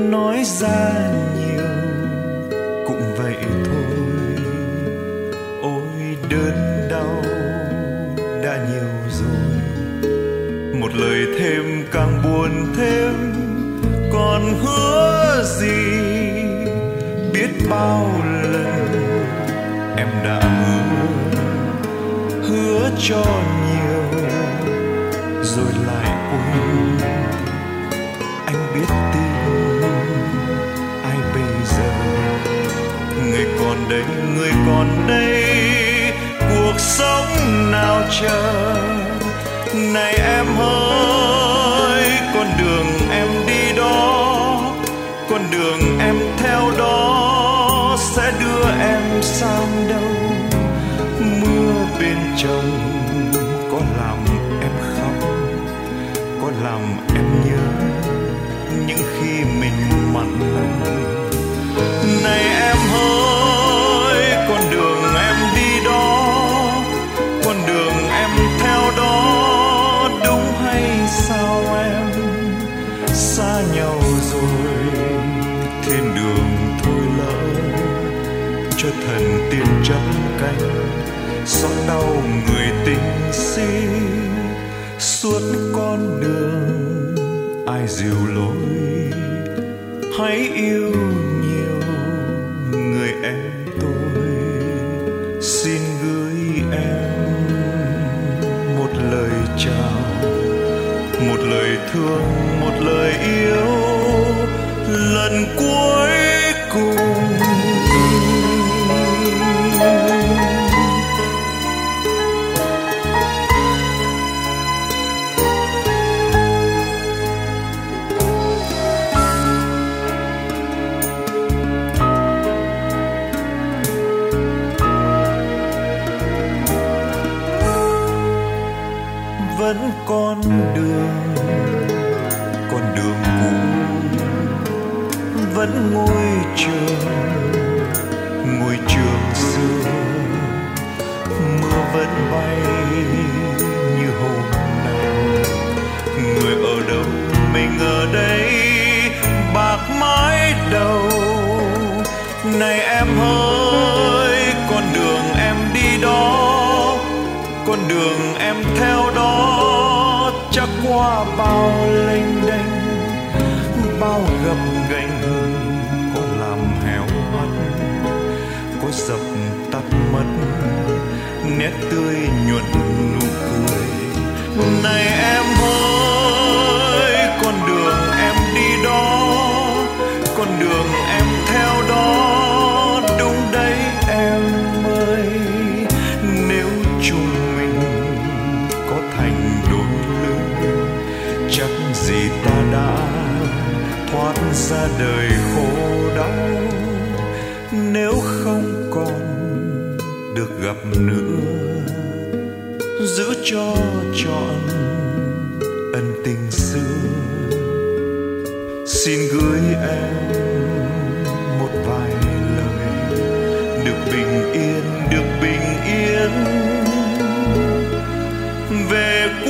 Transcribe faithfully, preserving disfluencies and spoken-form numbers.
nói ra nhiều cũng vậy thôi. Ôi đớn đau đã nhiều rồi, một lời thêm càng buồn thêm. Còn hứa gì biết bao lần em đã hứa, hứa cho nhiều rồi lại quên. Anh biết tin ai bây giờ, người còn đây, người còn đây, cuộc sống nào chờ. Này em ơi, con đường em đi đó, con đường em theo đó sẽ đưa em sang đâu. Mưa bên chồng có làm em khóc, có làm em nhớ những khi mình mặn nồng. Này em ơi, con đường em đi đó, con đường em theo đó, đúng hay sao em? Xa nhau rồi, thiên đường thôi lỡ, cho thần tiên chấm cánh, xót đau người tình si. Suốt con đường ai dìu lối, hãy yêu nhiều người em tôi. Xin gửi em một lời chào, một lời thương, một lời yêu, lần cuối cùng. Vẫn con đường, con đường cũ, vẫn ngôi trường, ngôi trường xưa. Mưa vẫn bay như hôm nào, người ở đâu mình ở đây, bạc mái đầu. Này em ơi, con đường em đi đó, con đường em theo đó, chắc qua bao lênh đênh, bao gập ghềnh, có làm héo mắt, có dập tắt mất nét tươi nhuận nụ cười. Này em ơi, con đường em đi đó, con đường em theo đó, đúng đấy em ơi. Nếu chung mình có thành đôi lứa, chắc gì ta đã thoát ra đời khổ đau. Nếu không còn được gặp nữa, giữ cho trọn ân tình xưa. Xin gửi em một vài lời, được bình yên, được bình yên về